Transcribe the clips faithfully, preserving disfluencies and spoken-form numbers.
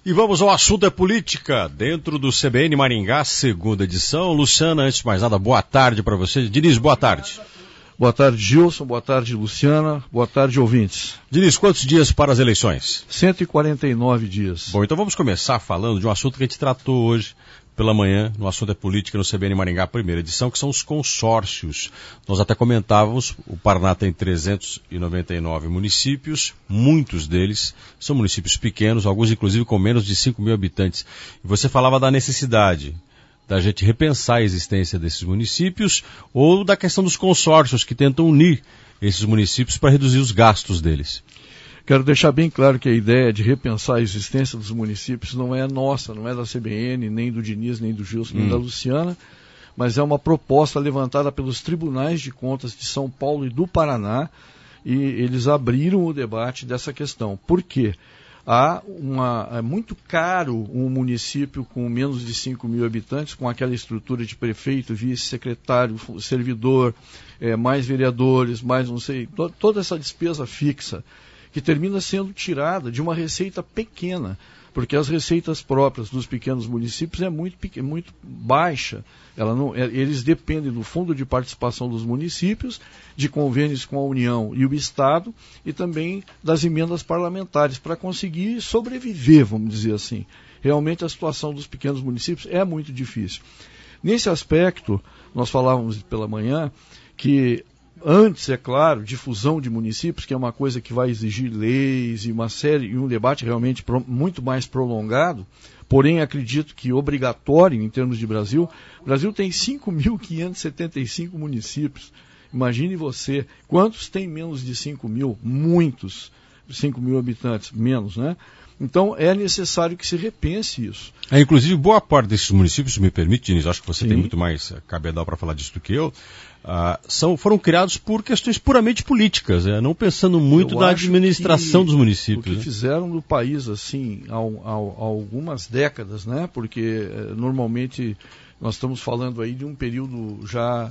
E vamos ao assunto é política, dentro do C B N Maringá, segunda edição. Luciana, antes de mais nada, boa tarde para você. Diniz, boa tarde. Boa tarde, Gilson. Boa tarde, Luciana. Boa tarde, ouvintes. Diniz, quantos dias para as eleições? cento e quarenta e nove dias. Bom, então vamos começar falando de um assunto que a gente tratou hoje pela manhã, no assunto é política, no C B N Maringá, primeira edição, que são os consórcios. Nós até comentávamos, o Paraná tem trezentos e noventa e nove municípios, muitos deles são municípios pequenos, alguns inclusive com menos de cinco mil habitantes. E você falava da necessidade da gente repensar a existência desses municípios ou da questão dos consórcios que tentam unir esses municípios para reduzir os gastos deles. Quero deixar bem claro que a ideia de repensar a existência dos municípios não é nossa, não é da C B N, nem do Diniz, nem do Gilson, hum. nem da Luciana, mas é uma proposta levantada pelos tribunais de contas de São Paulo e do Paraná, e eles abriram o debate dessa questão. Por quê? Há uma, é muito caro um município com menos de cinco mil habitantes, com aquela estrutura de prefeito, vice-secretário, servidor, é, mais vereadores, mais não sei, to, toda essa despesa fixa, que termina sendo tirada de uma receita pequena, porque as receitas próprias dos pequenos municípios é muito, muito baixa. Ela não, é, eles dependem do fundo de participação dos municípios, de convênios com a União e o Estado, e também das emendas parlamentares, para conseguir sobreviver, vamos dizer assim. Realmente a situação dos pequenos municípios é muito difícil. Nesse aspecto, nós falávamos pela manhã que antes, é claro, difusão de municípios, que é uma coisa que vai exigir leis e uma série, e um debate realmente pro, muito mais prolongado, porém acredito que obrigatório em termos de Brasil. O Brasil tem cinco mil quinhentos e setenta e cinco municípios. Imagine você, quantos tem menos de cinco mil? Muitos, cinco mil habitantes, menos, né? Então é necessário que se repense isso. É, inclusive, boa parte desses municípios, se me permite, Diniz, acho que você Sim. tem muito mais cabedal para falar disso do que eu, uh, são, foram criados por questões puramente políticas, né? Não pensando muito eu na administração que, dos municípios. O que né? fizeram no país assim há, há, há algumas décadas, né? Porque eh, normalmente nós estamos falando aí de um período já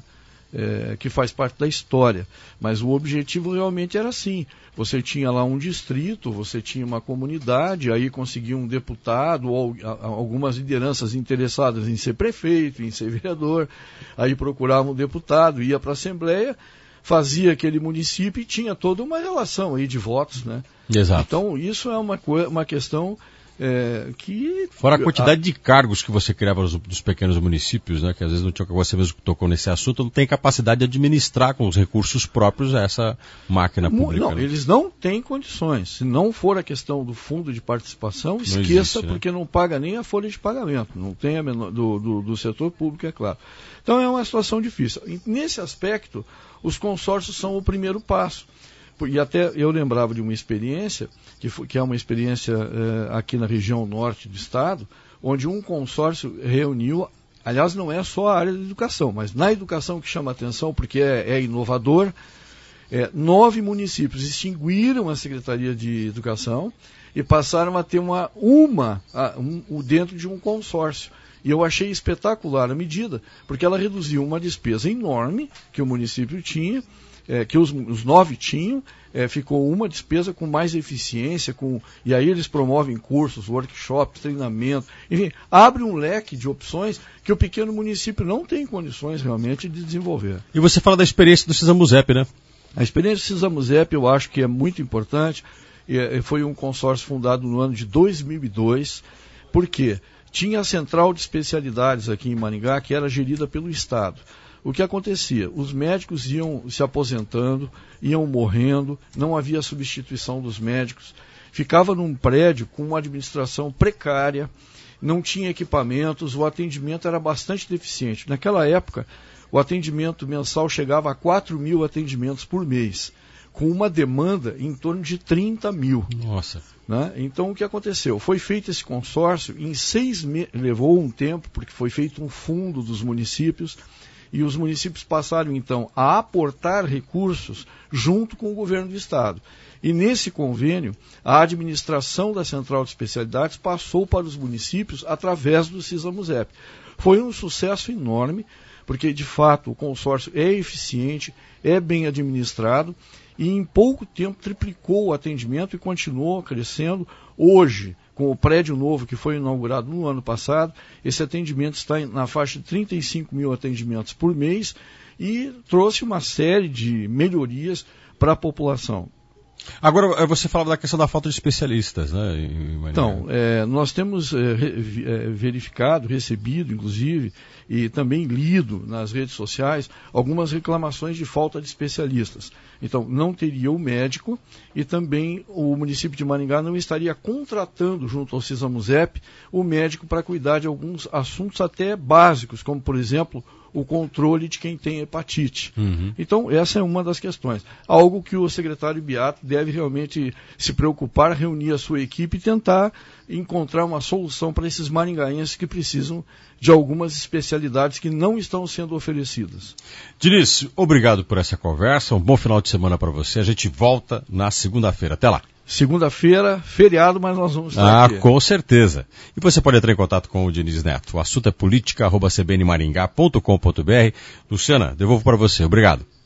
É, que faz parte da história, mas o objetivo realmente era assim, você tinha lá um distrito, você tinha uma comunidade, aí conseguia um deputado ou a, algumas lideranças interessadas em ser prefeito, em ser vereador, aí procurava um deputado, ia para a Assembleia, fazia aquele município e tinha toda uma relação aí de votos, né? Exato. Então isso é uma, uma questão É, que... Fora a quantidade a... de cargos que você criava dos, dos pequenos municípios, né, que às vezes não tinha, você mesmo tocou nesse assunto, não tem capacidade de administrar com os recursos próprios essa máquina pública. Não, né? Eles não têm condições. Se não for a questão do fundo de participação, esqueça, não existe, porque né? não paga nem a folha de pagamento, não tem a menor, do, do, do setor público, é claro. Então é uma situação difícil. E, nesse aspecto, os consórcios são o primeiro passo. E até eu lembrava de uma experiência, que, foi, que é uma experiência eh, aqui na região norte do estado, onde um consórcio reuniu, aliás, não é só a área da educação, mas na educação que chama a atenção, porque é, é inovador, é, nove municípios extinguiram a Secretaria de Educação e passaram a ter uma, uma a, um, dentro de um consórcio. E eu achei espetacular a medida, porque ela reduziu uma despesa enorme que o município tinha, É, que os, os nove tinham, é, ficou uma despesa com mais eficiência, com, e aí eles promovem cursos, workshops, treinamento, enfim, abre um leque de opções que o pequeno município não tem condições realmente de desenvolver. E você fala da experiência do Cisamuzep, né? A experiência do Cisamuzep eu acho que é muito importante, é, foi um consórcio fundado no ano de dois mil e dois, por quê? Tinha a central de especialidades aqui em Maringá, que era gerida pelo Estado. O que acontecia? Os médicos iam se aposentando, iam morrendo, não havia substituição dos médicos, ficava num prédio com uma administração precária, não tinha equipamentos, o atendimento era bastante deficiente. Naquela época, o atendimento mensal chegava a quatro mil atendimentos por mês, com uma demanda em torno de trinta mil. Nossa. Né? Então, o que aconteceu? Foi feito esse consórcio, em seis meses, levou um tempo, porque foi feito um fundo dos municípios, e os municípios passaram, então, a aportar recursos junto com o governo do Estado. E nesse convênio, a administração da Central de Especialidades passou para os municípios através do Cisamuzep. Foi um sucesso enorme, porque, de fato, o consórcio é eficiente, é bem administrado, e em pouco tempo triplicou o atendimento e continuou crescendo. Hoje, com o prédio novo que foi inaugurado no ano passado, esse atendimento está na faixa de trinta e cinco mil atendimentos por mês e trouxe uma série de melhorias para a população. Agora, você falava da questão da falta de especialistas, né? Em então, é, nós temos é, verificado, recebido, inclusive, e também lido nas redes sociais, algumas reclamações de falta de especialistas. Então, não teria o médico e também o município de Maringá não estaria contratando, junto ao CISAMUSEP, o médico para cuidar de alguns assuntos até básicos, como, por exemplo, o controle de quem tem hepatite. Uhum. Então, essa é uma das questões. Algo que o secretário Beato deve realmente se preocupar, reunir a sua equipe e tentar encontrar uma solução para esses maringaenses que precisam de algumas especialidades que não estão sendo oferecidas. Diniz, obrigado por essa conversa, um bom final de semana para você. A gente volta na segunda-feira. Até lá. Segunda-feira, feriado, mas nós vamos estar ah, aqui. Ah, com certeza. E você pode entrar em contato com o Diniz Neto. O assunto é política arroba c b n maringá ponto com ponto b r. Luciana, devolvo para você. Obrigado.